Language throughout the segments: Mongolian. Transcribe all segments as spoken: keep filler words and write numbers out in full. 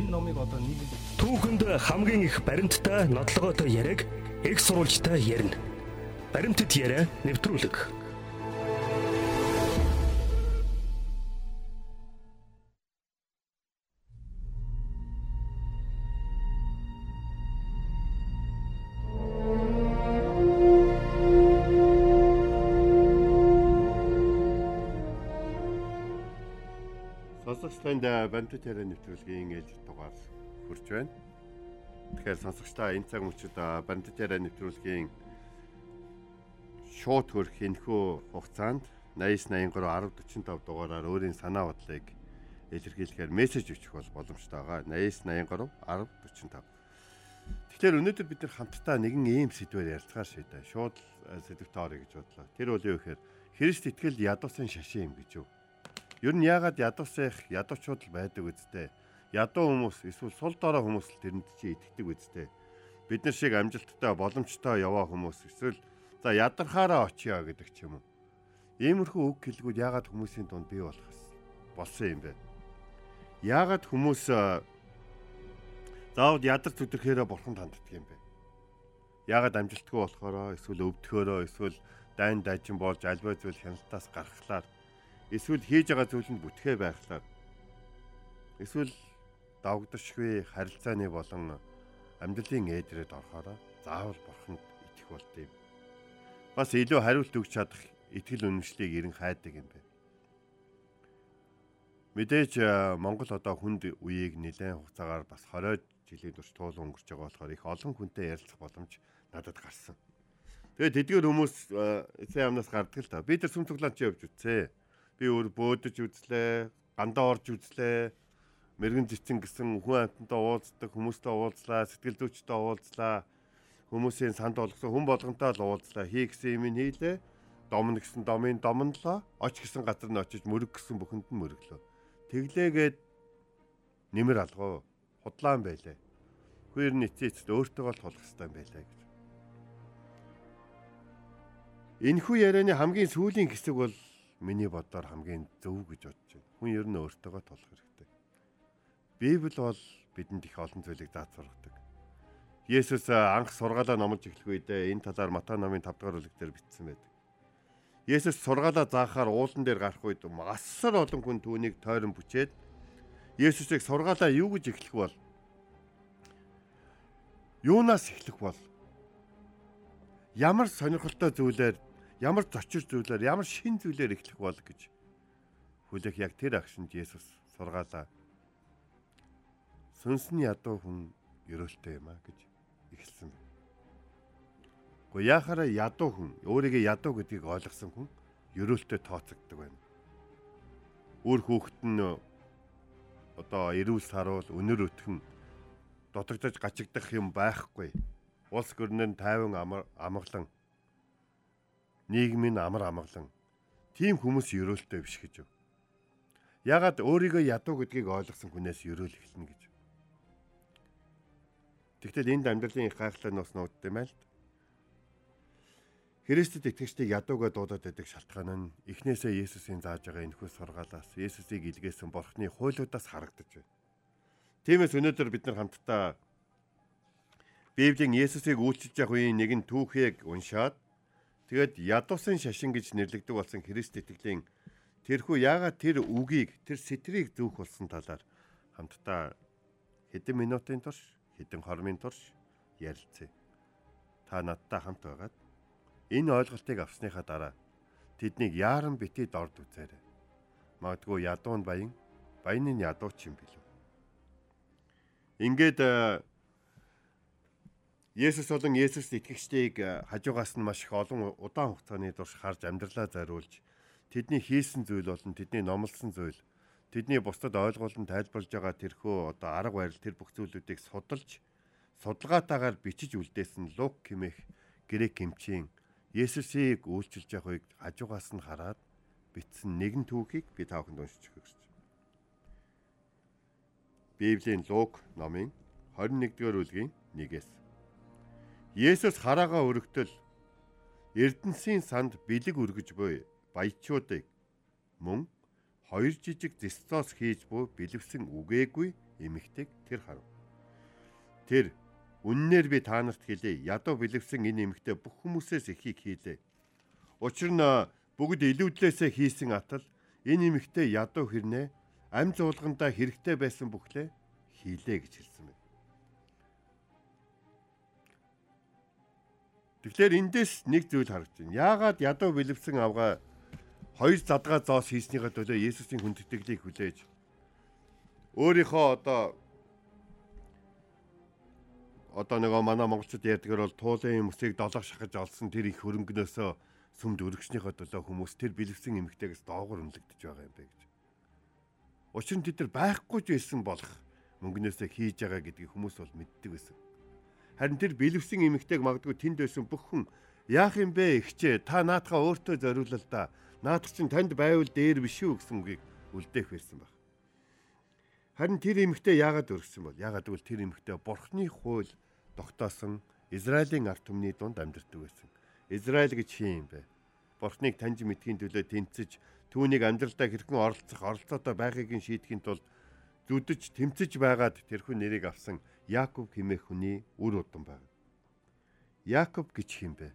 энэ номыг одоо нэг түүхэнд хамгийн их баримттай нотлогоотой яриаг их сурвалжтай ярина. Баримтат яриа нэвтрүүлэг. Сонсогчдод баримтат яриа нэвтрүүлгийн ээлж дугаар хүрч байна. Тэгэхээр сонсогчдаа энэ цаг мөчид баримтат яриа нэвтрүүлгийн шууд хөрх энэхүү хугацаанд наяс наян гурав арав дөрвөн тав дугаараар өөрийн санаа бодлыг илэрхийлэхээр мессеж өчөх бол боломжтой байгаа. наяс наян гурав арав дөрвөн тав. Тэгэхээр өнөөдөр бид нар хамтдаа нэгэн ийм сэдвээр ярилцгаар шийдэ. Шууд сэдвтэ орё гэж бодлоо. Тэр бол юу гэхээр Христ итгэл ядуусын шашин юм гэж юу? Ер нь яагаад ядуусах ядуучууд л байдаг үсттэй. Ядуу хүмүүс эсвэл сул дорой хүмүүс л тэрэнд чи итгэдэг үсттэй. Бид нар шиг амжилттай боломжтой яваа хүмүүс эсвэл за ядархаараа очиё гэдэг ч юм уу. Иймэрхүү үг хэлгүүд яагаад хүмүүсийн дунд бий болохоос болсон юм бэ? Яагаад хүмүүс заавал ядарч үдрэхээрээ бурханд ханддаг юм бэ? Яагаад амжилтгүй болохоороо эсвэл өвдөхөөрөө эсвэл дайн дайчин болж альбай зүйл хяналтаас гаргахлаар эсвэл хийж байгаа зүйлэнд бүтгэ байхлаар эсвэл давагдашгүй харилцааны болон амьдралын ээдрээд орохороо заавал бурханд итгэх болт юм. Бас илүү хариулт өгч чадах итгэл үнэмшлийг эрен хайдаг юм бэ. Мэдээж Монгол одоо хүнд үеийг нэлээд хугацаагаар бас хорой жилийн турш туулан өнгөрч байгаа болохоор их олон хүнтэй ярилцах боломж надад гарсан. Тэгээд тэдгээр хүмүүс эцэг амнаас гардаг л та. Би тэр сүм цуглаанч явж үтсэ. Би өөр бөөдөж үзлээ, гандаа орж үзлээ, мэрэгэн цэцэн гэсэн хүн амтантай уулздаг, хүмүүстэй уулзлаа, сэтгэл зүйчтэй уулзлаа, хүмүүсийн санд болгосон хүн болгонтой л уулзлаа, хий гэсэн юм хийлээ, домн гэсэн домын домнолоо, оч гэсэн газар нь очиж мөрөг гэсэн бүхэнд нь мөрөглөө. Тэглээгээд нэмэр алгав, худлаан байлаа. Хоёр нэцээцд өөртөөгөө л тулах хэрэгтэй байлаа гэж. Энэхүү ярианы хамгийн сүүлийн хэсэг бол миний бодоор хамгийн зөв гэж бодож байна. Хүн ер нь өөртөөгөө тулах хэрэгтэй. Библи бол бидэнд их олон зүйлийг зааж сургадаг. Есүс анх сургаалаа номлож эхлэх үедээ энэ талаар Матай номын тав дахь бүлэгтэр бичсэн байдаг. Есүс сургаалаа заахаар уулан дээр гарах үед асар олон хүн түүнийг тойрон бүчээд Есүсийг сургаалаа юу гэж эхлэх бол юунаас эхлэх бол ямар сонирхолтой зүйлээр ямар зочир зүйлээр, ямар шин зүйлээр эхлэх бол гэж хүлээх яг тэр агшинд Есүс сургаалаа. Сүнсний ядуу хүн ерөөлтэй юм а гэж эхэлсэн байна. Гэхдээ яхаараа ядуу хүн, өөрийгөө ядуу гэдгийг ойлгосон хүн ерөөлтэй тооцогддог байна. Өөр хүүхэд нь одоо эрүүл саруул, өнөр өтгөн дутагдаж гачигдах юм байхгүй. Улс гөрнөр тайван амгалан нийгмийн амар амгалан тийм хүмүүс ерөөлтэй биш гэж юу? Ягаад өөрийгөө ядуу гэдгийг ойлгосон хүнээс ерөөл эхэлнэ гэж. Тэгтэл энд амьдралын их гайхалтай нь бас нуугддаг юм аа л. Христэд итгэгчдийг ядуугаа дуудаад байдаг шалтгаан нь эхнээсээ Есүсийн зааж байгаа энэхүү сургаалаас Есүсийг илгээсэн Бурхны хуйлуудаас харагдаж байна. Тиймээс өнөөдөр бид нар хамтдаа Библийн Есүсийг үйлчилж явах үеийн нэгэн түүхийг уншаад тэгээд ядуусын шашин гэж нэрлэгдэг болсон Христ итгэлийн тэрхүү яагаад тэр үгийг, тэр сэтрийг зөөх болсон талаар хамтдаа хэдэн минутын турш, хэдэн хормын турш ярилцъя. Та надтай хамт байгаад энэ ойлголтыг авсныхаа дараа тэднийг яаран битий дорд үзээрэй. Магадгүй ядуу нь баян, баян нь ядууч юм билүү. Ингээд Есүс болон Есүст итгэгчдийг хажуугаас нь маш их олон удаан хугацааны турш харж амьдралаа зориулж тэдний хийсэн зүйл болон тэдний номлосон зүйл тэдний бусдад ойлгуулан тайлбарлаж байгаа тэрхүү одоо арга барил тэр бүх зүйлүүдийг судалж судалгаатаагаар бичиж үлдээсэн Лук хэмээх грек эмчийн Есүсийг үйлчилж явах үед хажуугаас нь хараад бичсэн нэгэн түүхийг би та бүхэнд уншиж өгье. Библийн Лук номын двадцать нэгдүгээр бүлгийн нэгээс Есүс хараагаа өргөтөл Эрдэнсийн санд бэлэг өргөж буй баячуудыг мөн хоёр жижиг зэцлоос хийж буй бэлэвсэн үгээгүй эмэгтэйг тэр харав. Тэр үннээр би та нарт хэлье, ядуу бэлэвсэн энэ эмэгтэй бүх хүмүүсээс ихийг хийлээ. Учир нь бүгд илүүдлээсээ хийсэн атал энэ эмэгтэй ядуу хэрнээ амь зуулгандаа хэрэгтэй байсан бүхлээ хийлээ гэж хэлсэн байна. Тэгэхээр эндээс нэг зүйл харагдаж байна. Яагаад ядуу бэлэвсэн авгаа хоёр задгаа зоос хийснийхаа төлөө Есүсийн хүндэтгэлийг хүлээж өөрийнхөө одоо одоо нэг манай монголчууд ярьдгаар бол туулын мөсийг долоох шахаж олсон тэр их хөрөнгнөөсөө сүмд өргөснийхөө төлөө хүмүүс тэр бэлэвсэн эмэгтэйгээс доогуур үнэлэгдэж байгаа юм бэ гэж. Учир нь тэд нар байхгүй ч байсан болох мөнгнөөсөө хийж байгаа гэдгийг хүмүүс бол мэддэг байсан. Харин тэр бэлэвсэн эмэгтэйг магадгүй тэнд байсан бүх хүн яах юм бэ ихчээ та наатахаа өөртөө зориулал та наадах чинь танд байвал дээр биш үү гэсэн үгийг үлдээх байсан баг. Харин тэр эмэгтэй яагаад өргөсөн бол яагаад гэвэл тэр эмэгтэй Бурхны хууль тогтоосон Израилийн ард түмний дунд амьдардаг байсан. Израиль гэж хин юм бэ? Бурхныг таньж мэдхийн төлөө тэнцэж түүнийг амьдралдаа хэрхэн оролцох оролцоотой байхыг шийдэхин тулд зүдэж тэмцэж байгаад тэрхүү нэрийг авсан Яаков хэмээх хүний үр удам байна. Яаков гэж хин бэ?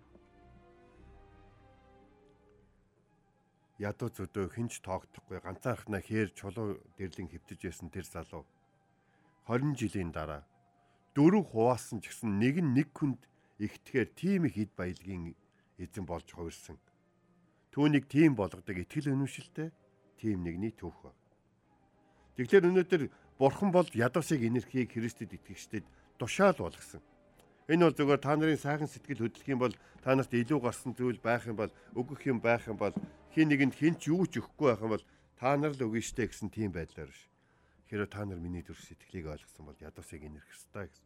Ядуу зүдөө хинч тоогдохгүй ганцаархнаа хээр чулуу дэрлэн хэвтэж байсан тэр залуу хорин жилийн дараа дөрөв хуваасан ч гэсэн нэг нь нэг хүнд ихтгэхээр тийм их эд баялагын эзэн болж хувирсан. Түүнийг тийм болгодог итгэл үнэмшилтэй тийм нэгний түүх баг. Тэгэхээр өнөөдөр Бурхан бол ядуусыг энерхийг Христэд итгэгчдэд тушаал болгосон. Энэ бол зөвхөн та нарын сайхан сэтгэл хөдлөх юм бол та нарт илүү гарсан зүйл байх юм бол өгөх юм байх юм бол хин нэгэнд хинч юу ч өгөхгүй байх юм бол та нар л өгнө штэ гэсэн тийм байдлаар биш. Хэрэв та нар миний төрс сэтгэлийг ойлгосон бол ядуусыг энерх ёстой гэсэн.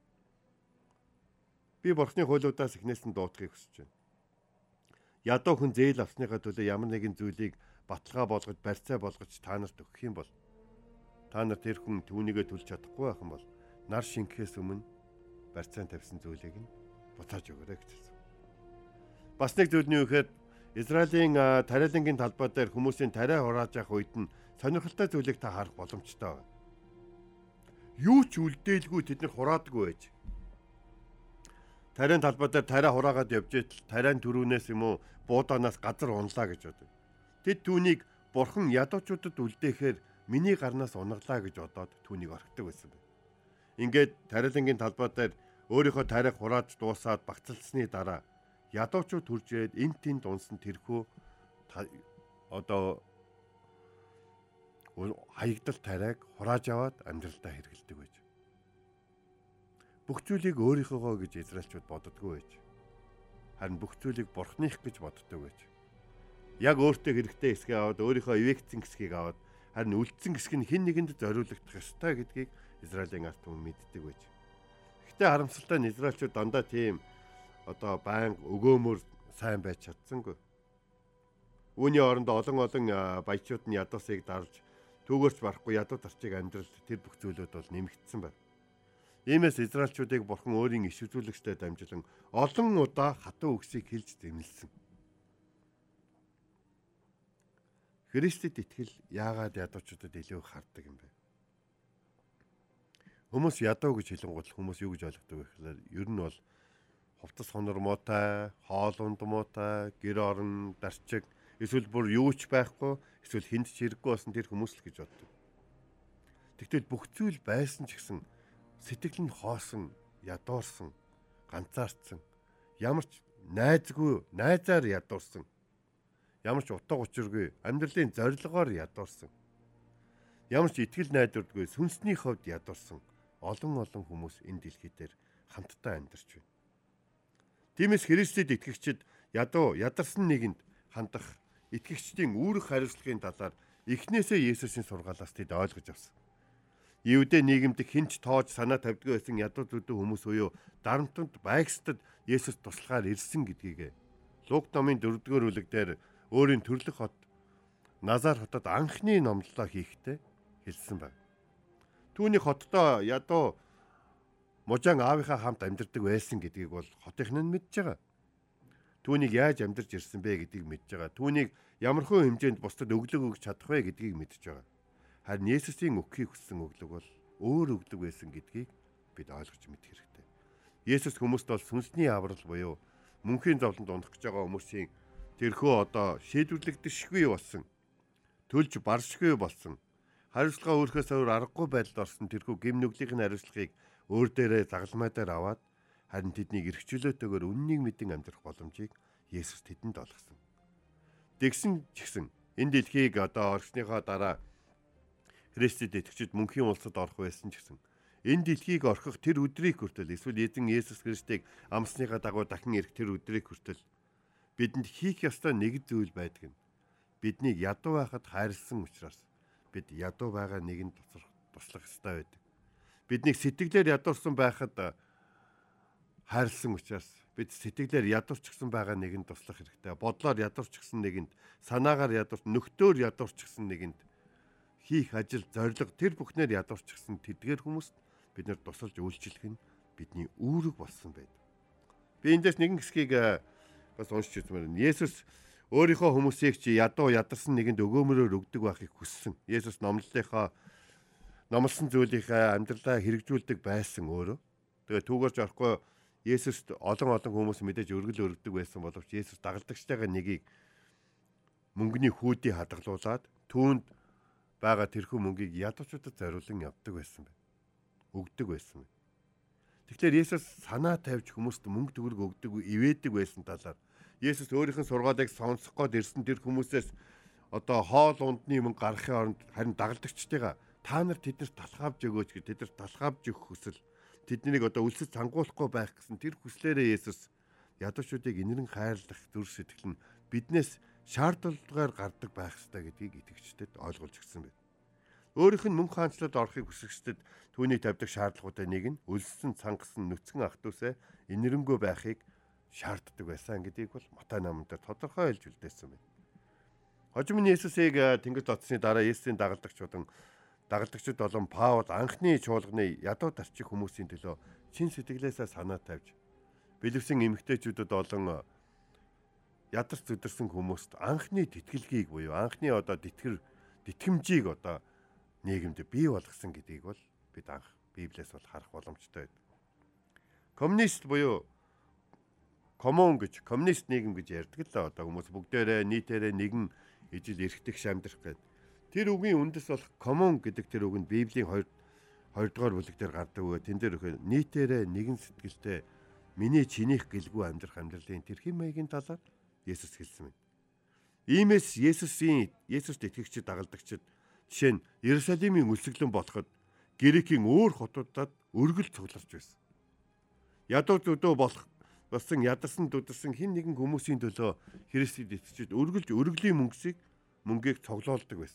Би Бурхны хуулиудаас эхнээс нь дуудахыг хүсэж байна. Ядуу хүн зээл авсныхаа төлөө ямар нэгэн зүйлийг баталгаа болгож барьцаа болгож та нарт өгөх юм бол та нар тэр хүн түүнийгээ төлж чадахгүй байх юм бол нар шингэхээс өмнө барьцаан тавьсан зүйлийг нь буцааж өгөөрэй гэж хэлсэн. Бас нэг зүйл нь юу гэхээр Израилийн тариалангийн талбай дээр хүмүүсийн тариа хурааж явах үед нь сонирхолтой зүйлийг та харах боломжтой байна. Юу ч үлдээлгүй тэд нар хураадаггүй байж. Тариан талбай дээр тариа хураагаад явж итэл тариан төрүүнээс юм уу буудаанаас газар унлаа гэж бодов. Тэд түүнийг Бурхан ядуучуудад үлдээхээр миний гарнаас унаглаа гэж бодоод түүнийг орхидог байсан байна. Ингээд тариалангийн талбай дээр өөрийнхөө тариаг хурааж дуусаад багцалсны дараа ядуучууд хурж ирээд эн тэнд унсан тэрхүү одоо хаягдал тариаг хурааж аваад амьдралдаа хэрэгэлдэг байж. Бүх зүйлийг өөрийнхөөгөө гэж израилчууд боддоггүй байж. Харин бүх зүйлийг Бурхных гэж боддог байж. Яг өөртөө хэрэгтэй хэсгийг аваад өөрийнхөө ивэгцэн хэсгийг аваад харин үлдсэн хэсэг нь хэн нэгэнд зориулагдах ёстой гэдгийг Израилийн ард түмэн мэддэг байж. Гэхдээ харамсалтай нь израилчууд дандаа тийм одоо байн өгөөмөр сайн байж чадсангүй. Үүний оронд олон олон баячууд нь ядуусыг дарж түүгээрч барахгүй ядуу тарчиг амьдралд тэр бүх зүйлүүд бол нэмэгдсэн байна. Иймээс израилчуудыг Бурхан өөрийн иш үзүүлэгчтэй дамжуулан олон удаа хатуу үгсийг хэлж зэмлсэн. Христэд итгэл яагаад ядуучуудад илүү хардаг юм бэ? Хүмүүс ядуу гэж хэлэнгуут хүмүүс юу гэж ойлгодог вэ гэхээр ер нь бол хувцас хонор муутай, хоол унд муутай, гэр орон дарчиг эсвэл бүр юу ч байхгүй эсвэл хүнд ч хэрэггүй болсон тэр хүмүүс л гэж боддог. Тэгтэл бүх зүйл байсан ч гэсэн сэтгэл нь хоосон, ядуурсан, ганцаардсан, ямар ч найзгүй, найзаар ядуурсан, ямар ч утга учиргүй, амьдралын зорилгоор ядуурсан, ямар ч итгэл найдвардгүй, сүнсний хувьд ядуурсан олон олон хүмүүс энэ дэлхий дээр хамтдаа амьдарч байна. Тиймээс Христэд итгэгчид ядуу, ядарсан нэгэнд хандах итгэгчдийн үүрэг хариуцлагын талаар эхнээсээ Есүсийн сургаалаас тэд ойлгож авсан. Евдээ нийгэмд хинч тоож санаа тавьдгүй байсан ядуу зүдүү хүмүүс буюу дарамтанд байгстад Есүс туслахаар ирсэн гэдгийг Лук номын дөрөвдүгээр бүлэг дээр өөрийн төрлөх хот Назар хотод анхны номлолоо хийхдээ хэлсэн байна. Түүний хотдоо ядуу мужаан аавынхаа хамт амьдардаг байсан гэдгийг бол хотынхны нь мэдж байгаа. Түүнийг яаж амьдарч ирсэн бэ гэдгийг мэдж байгаа. Түүнийг ямархуу хэмжээнд бусдад өглөг өгч чадах вэ гэдгийг мэдж байгаа. Харин Есүсийн өгөхийг хүссэн өглөг бол өөр өгдөг байсан гэдгийг бид ойлгож мэдэх хэрэгтэй. Есүс хүмүүст бол сүнсний аврал буюу мөнхийн зовлонд унах гэж байгаа хүмүүсийн тэрхүү одоо шийдвэрлэгдэшгүй болсон, төлж баршгүй болсон, хариуцлага өөрхөөс өөр аргагүй байдалд орсон тэрхүү гэм нүглийн хариуцлагыг өөр дээрээ загалмай дээр аваад харин тэднийг эрхчлөөтэйгээр үннийг мэдэн амьдрах боломжийг Есүс тэдэнд олгосон. Тэгсэн ч гэсэн энэ дэлхийг одоо орсныхоо дараа Христэд итгэжид мөнхийн улсад орох байсан ч гэсэн энэ дэлхийг орхих тэр өдрийг хүртэл эсвэл эзэн Есүс Христийг амсныхаа дагуу дахин ирэх тэр өдрийг хүртэл бидэнд хийх ёстой нэг зүйл байдаг нь биднийг ядуу байхад хайрлсан учраас бид ядуу байгаа нэгэнд туслах ёстой байдаг. Биднийг сэтгэлээр ядуурсан байхад хайрлсан учраас бид сэтгэлээр ядуурчсан байгаа нэгэнд туслах хэрэгтэй. Бодлоор ядуурчсан нэгэнд, санаагаар ядуурч, нөхдөөр ядуурчсан нэгэнд хийх ажил, зориг тэр бүхнээр ядуурчсан тэдгээр хүмүүст бид нар тусалж үйлчлэх нь бидний үүрэг болсон байдаг. Би эндээс нэгэн хэсгийг бас уншиж үзмээр байна. Есүс өөрийнхөө хүмүүсийг чи ядуу ядарсан нэгэнд өгөөмөрөөр өгдөг байхыг хүссэн. Есүс номлолынхаа номлосон зүйлийнхээ амьдралаа хэрэгжүүлдэг байсан өөрөө. Тэгээ түүгээрч орохгүй Есүст олон олон хүмүүс мэдээж өргөл өргөдөг байсан боловч Есүс дагалдагчтайгаа нэгийг мөнгөний хүүдийг хадгалуулад түүнд байгаа тэрхүү мөнгийг ядуучуудад зориулан явдаг байсан байна. Өгдөг байсан байна. Тэгэхээр Есүс санаа тавьж хүмүүст мөнгө төгрөг өгдөг, ивэдэг байсан талаар Есүс өөрийнх нь сургаалыг сонсох гээд ирсэн тэр хүмүүсээс одоо хоол ундны мөнгө гаргахын оронд харин дагалдагчтайгаа та нар тэднэрт талхаавж өгөөч гэж тэднэрт талхаавж өгөх хүсэл тэднийг одоо үлсэж цангуулахгүй байх гэсэн тэр хүслээрээ Есүс ядуучуудыг инэрэн хайрлах зүрх сэтгэл нь биднээс шаардлагаар гардаг байх ёстой гэдгийг итгэгчдэд ойлгуулж өгсөн байна. Өөрийнх нь мөнх хаанчлалд орохыг хүсэгчдэд түүний тавьдаг шаардлагуудаа нэг нь үлссэн цангасан нүцгэн ах дүүсээ инэрэнгөө байхыг шаарддаг байсан гэдгийг бол Матай номон дээр тодорхой хэлж үлдээсэн байна. Хожим нь Есүсийг тэнгис дотсны дараа Есүсийн дагалдагчдын дагалдагчид болон Паул анхны чуулганы ядуу дарчих хүмүүсийн төлөө чин сэтгэлээсээ санаа тавьж бэлэвсэн эмэгтэйчүүдэд болон ядарч зүдэрсэн хүмүүст анхны тэтгэлгийг буюу анхны одоо тэтгэр тэтгэмжийг одоо нийгэмд бий болгосон гэдгийг бол бид анх Библиэс бол харах боломжтой байдаг. Коммунист буюу коммун гэж коммунист нийгэм гэж ярьдаг л одоо хүмүүс бүгдээрээ нийтээрээ нэгэн ижил эрхтгш амьдрах гэдэг. Тэр үгийн үндэс болох коммун гэдэг тэр үг нь Библийн хоёр дугаар бүлэг дээр гардаг өгөө тэн дээр өгөө нийтээрээ нэгэн сэтгэлтэй миний чинийх гэлгүй амьдрах амьдралын тэрхим маягийн талаар Есүс хэлсэн байна. Иймээс Есүсийн Есүст итгэгчид дагалдагчид жишээ нь Иерусалимийн үлсгэлэн болоход Грекийн өөр хотуудад өргөл цугларч байсан. Ядуу зүдөө болох болсон ядарсан дүдэрсэн хэн нэгэн хүмүүсийн төлөө Христэд итгэжид өргөлж өргөлийн мөнгөсийг мөнгийг цоглоолдог байсан.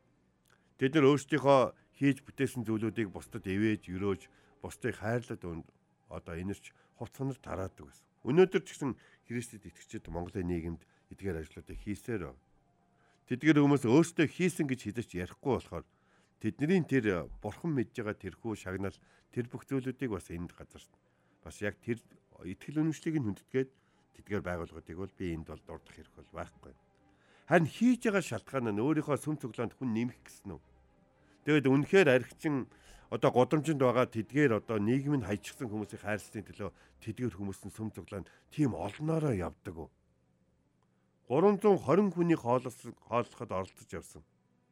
Тэд нар өөрсдийнхөө хийж бүтээсэн зүйлүүдийг бусдад ивэж, өрөөж, бусдыг хайрлаад одоо инэрч хувц санаар тараадаг байсан. Өнөөдөр ч гэсэн Христэд итгэгчид Монголын нийгэмд эдгээр ажлуудыг хийсээр байна. Тэдгээр хүмүүс өөрсдөө хийсэн гэж хэлж ярихгүй болохоор тэдний тэр бурхан мэдж байгаа тэрхүү шагнал тэр бүх зүйлүүдийг бас энд газар бас яг тэр итгэл үнэмшлийг нь хүндэтгээд тэдгээр байгууллагуудыг бол би энд бол дурдах хэрэг бол байхгүй. Харин хийж байгаа шалтгаан нь өөрийнхөө сүм цуглаанд хүн нэмэх гэсэн үү. Тэгэд үнэхээр архичин одоо годамжинд байгаа тэдгээр одоо нийгмийн хайчсан хүмүүсийг хайрлахын төлөө тэдгээр хүмүүсийн сүм цуглаанд тийм олноороо явдаг уу? гурван зуун хорин хүний хооллох хооллоход оролцож явсан.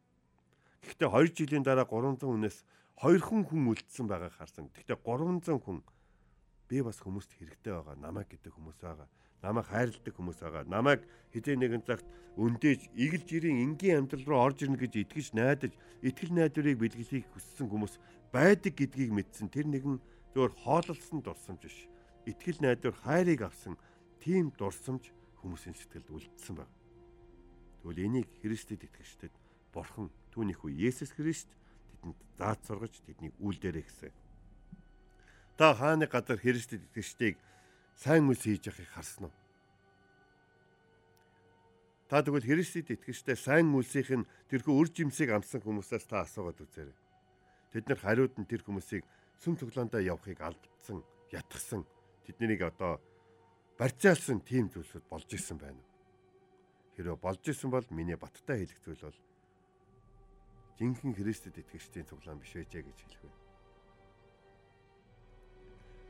Гэхдээ хоёр жилийн дараа гурван зуун хүнээс хоёр хүн хүн үлдсэн байгааг харсан. Гэхдээ гурван зуун хүн би бас хүмүүст хэрэгтэй байгаа. Намайг гэдэг хүмүүс байгаа. Намайг хайрладаг хүмүүс байгаа. Намайг хэдийн нэгэн цагт өндөөж игэл жирийн энгийн амьдрал руу орж ирнэ гэж итгэж найдаж, итгэл найдварыг бэлгэлхийг хүссэн хүмүүс байдаг гэдгийг мэдсэн. Тэр нэгэн зөвөр хооллолсон дурсамж биш. Итгэл найдвар хайрыг авсан тийм дурсамж хүмүүсийн сэтгэлд үлдсэн байна. Тэгвэл энийг Христэд итгэжтэд Бурхан түүний хүү Есүс Христ тэдэнд зааж сургаж тэднийг үйлдээрэй гэсэн. Та хааны газар Христэд итгэжтийг сайн үс хийж явахыг харсан уу? Та тэгвэл Христэд итгэжтэй сайн үлсийн тэрхүү үр жимсийг амсан хүмүүсээс та асуугаад үзээрэй. Тэд нар хариуд нь тэр хүмүүсийг сүм цуглаандаа явахыг алдсан, ятгсан, тэднийг одоо барьцаалсан тийм зүйлсүүд болж исэн байна. Хэрэв болж исэн бол миний баттай хэлэх зүйл бол жинхэнэ Христэд итгэгчдийн цуглаан биш байжээ гэж хэлэх байна.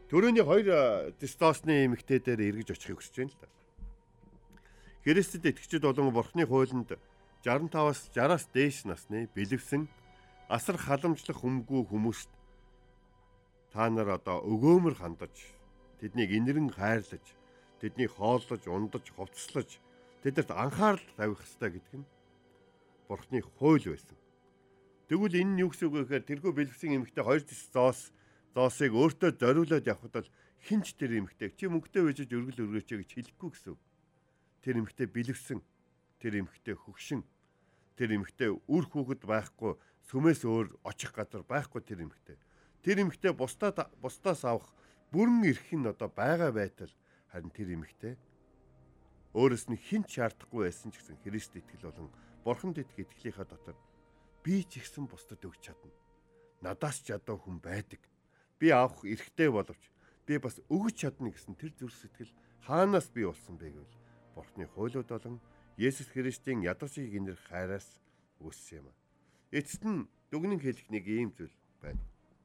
Төрөний хоёр Дистосны эмэгтэй дээр эргэж очихыг хүсэж байна л да. Христэд итгэгчид болон Бурхны хуулинд шестьдесят пять-аас шестьдесят-аас дээш насны бэлэвсэн асар халамжлах хүмгүй хүмүүст та нар одоо өгөөмөр хандаж, тэднийг инэрэн хайрлаж, тэднийг хооллож, ундаж, хувцаслаж, тэдэрт анхаарал тавих ёстой гэдэг нь Бурхны хууль байсан. Тэгвэл энэ нь юу гэсэн үг вэ гэхээр тэрхүү бэлэвсэн эмэгтэй хоёр зоос зоосыг өөртөө зориулаад явхад бол хинч тэр эмэгтэй чи мөнгөтэй байж өргөл өргөөч гэж хэлэхгүй гэсэн. Тэр эмэгтэй бэлэвсэн, тэр эмэгтэй хөгшин, тэр эмэгтэй үр хүүхэд байхгүй, сүмээс өөр очих газар байхгүй тэр эмэгтэй. Тэр эмэгтэй бусдаа бусдаас авах бүрэн эрх нь одоо байгаа байтал харин тэр эмэгтэй өөрөөс нь хинч шаардахгүй байсан ч гэсэн Христ итгэл болон Бурханд итгэх итгэлийнхаа дотор би ч ихсэн бусдад өгч чадна. Надаас ч ядуу хүн байдаг. Би авах эрхтэй боловч би бас өгч чадна гэсэн тэр зүрх сэтгэл хаанаас бий болсон бэ гэвэл Бурхны хуулиуд болон Есүс Христийн ядуу шиг инэрх хайраас үүссэн юм а. Эцэст нь дүгнэн хэлэх нэг ийм зүйл байна.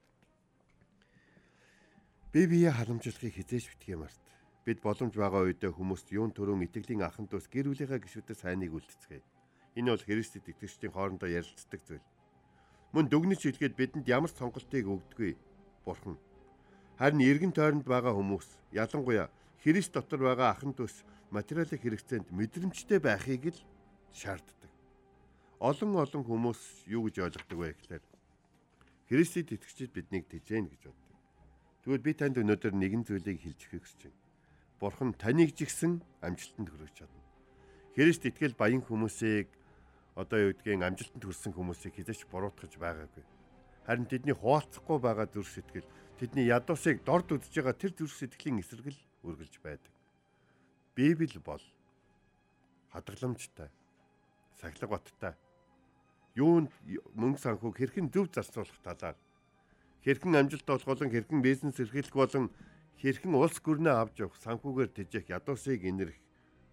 Би бие халамжлахыг хизээж битгий март. Бид боломж байгаа үедээ хүмүүст юун төрөн итгэлийн анхан дүүс гэр бүлийнхаа гишүүдэд сайныг үлдэцгээе. Энэ бол Христэд итгэгчдийн хоорондоо ярилцдаг зүйл. Мөн дүгнэж хэлгээд бидэнд ямар сонголтыг өгдөггүй Бурхан. Харин эргэн тойронд байгаа хүмүүс, ялангуяа Христ дотор байгаа анхан дүүс материалын хэрэгцээнд мэдрэмжтэй байхыг л шаарддаг. Олон олон хүмүүс юу гэж ойлгодог вэ гэхээр Христэд итгэгчид биднийг тэжээн гэж боддог. Тэгвэл би танд өнөөдөр нэгэн зүйлийг хэлж өгөх гэж байна. Бурхан таныг жигсэн амжилтанд хүргэж чадна. Христ итгэл баян хүмүүсийг одоо юу гэдгийг амжилтанд хүрсэн хүмүүсийг хизээч буруутгаж байгаагүй. Харин тэдний хуваалцахгүй байгаа зүрх сэтгэл, тэдний ядуусыг дорд үдж байгаа тэр зүрх сэтгэлийн эсрэг л үргэлж байдаг. Библи бол хадгаламжтай, сахилга баттай, юунд мөнгө санхүүг хэрхэн зөв зарцуулах талаар, хэрхэн амжилт олох болон хэрхэн бизнес эрхлэх болон хэрхэн улс гүрнээ авч явах санхүүгээр тэжээх ядуусыг инэрх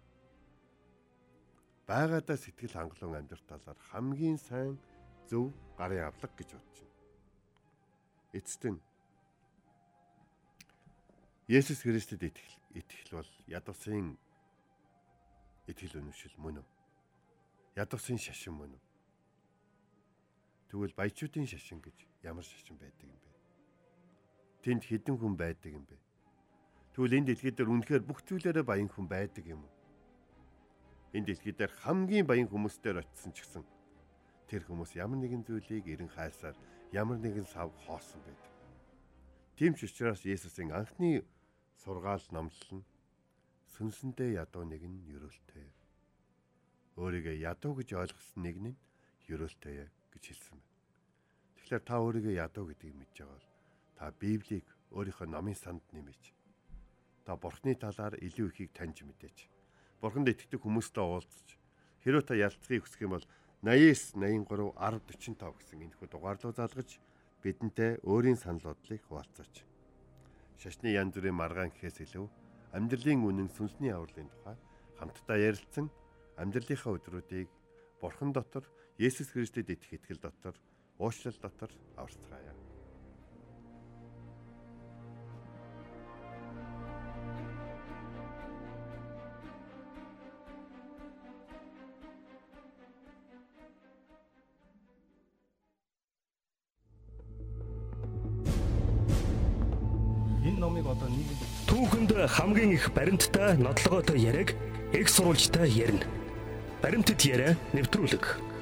байгаадаа сэтгэл хангалуун амьдрах талаар хамгийн сайн зөв гарын авлага гэж бодож байна. Эцэст нь Есүс Христэд итгэл итгэл бол ядуусын итгэл үнэмшил мөн үү? Ядуусын шашин мөн үү? Тэгвэл баячуудын шашин гэж ямар шашин байдаг юм бэ? Тэнд хэдэн хүн байдаг юм бэ? Тэгвэл энэ дэлхий дээр үнэхээр бүх зүйлээрээ баян хүн байдаг юм уу? Энэ дэлхий дээр хамгийн баян хүмүүстээр очисон ч гэсэн тэр хүмүүс ямар нэгэн зүйлийг эрен хайсаар ямар нэгэн сав хоосон байдаг. Тийм ч учраас Есүсийн анхны сургаал номлол нь сүнсэндээ ядуу нэг нь ерөөлтэй. Өөрийгөө ядуу гэж ойлгосон нэг нь ерөөлтэй гэж хэлсэн байна. Тэгэхээр та өөрийгөө ядуу гэдгийг мэдж байгаа бол та Библийг өөрийнхөө номын санд нэмэж та Бурхны талаар илүү ихийг таньж мэдээч. Бурханд итгэдэг хүмүүстэй уулзч хэрвээ та ялцахыг хүсэх юм бол наяас наян гурав арав дөрвөн тавь гэсэн энэхүү дугаарлуу залгаж бидэнтэй өөрийн санал бодлыг хуваалцаач. Шашны янз бүрийн маргаан гэхээс илүү амьдралын үнэн сүнсний авралын тухай хамтдаа ярилцсан амьдралынхаа өдрүүдийг Бурхан дотор Есүс Христэд итгэх итгэл дотор уучлал дотор аварцгаая. Түүхэнд хамгийн их баримттай, нотлогоотой яриаг их сурвалжтай ярина. Баримтат яриа нэвтрүүлэг.